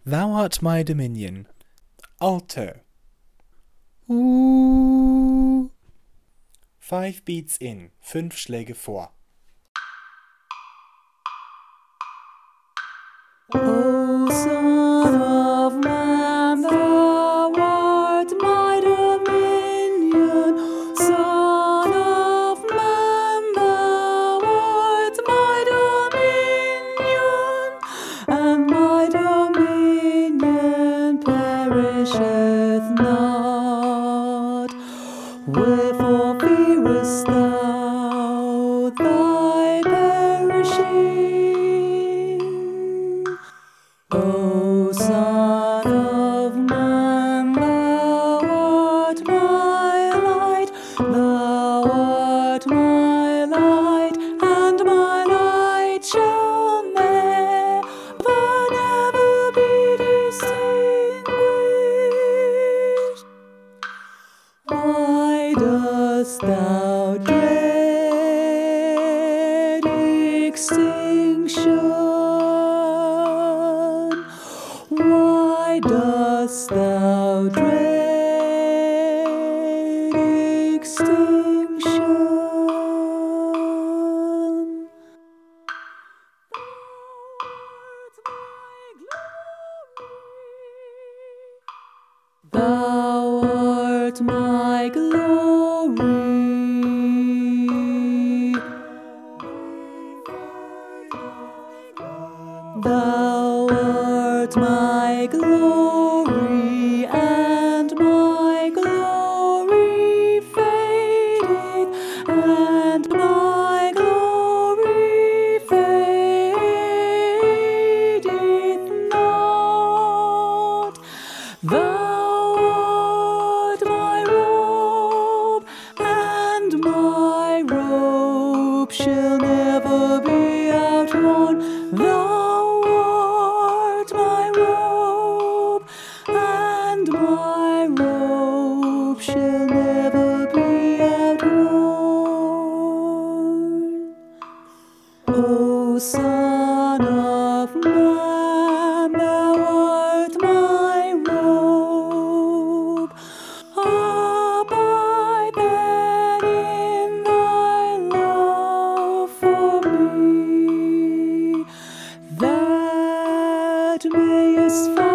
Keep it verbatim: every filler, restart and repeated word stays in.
Thou art my dominion. Alto. Uh. Five beats in, fünf Schläge vor. O Son of Man, thou art my dominion. Son of Man, thou art my dominion, and my dominion perisheth not. Wherefore fearest thou thy perishing? O Son of Man, thou art my light, thou art my light, and my light shall never, never be distinguished. Why dost thou dread extinction? Why dost thou dread extinction? Thou art my glory. Thou art my glory, and my glory fadeth, and my glory fadeth not. Thou art my robe, and my robe shall never be outworn. Thou art my robe, and my robe shall never be outworn. O Son of Man, thou art my robe. Abide then in thy love for me, that mayest find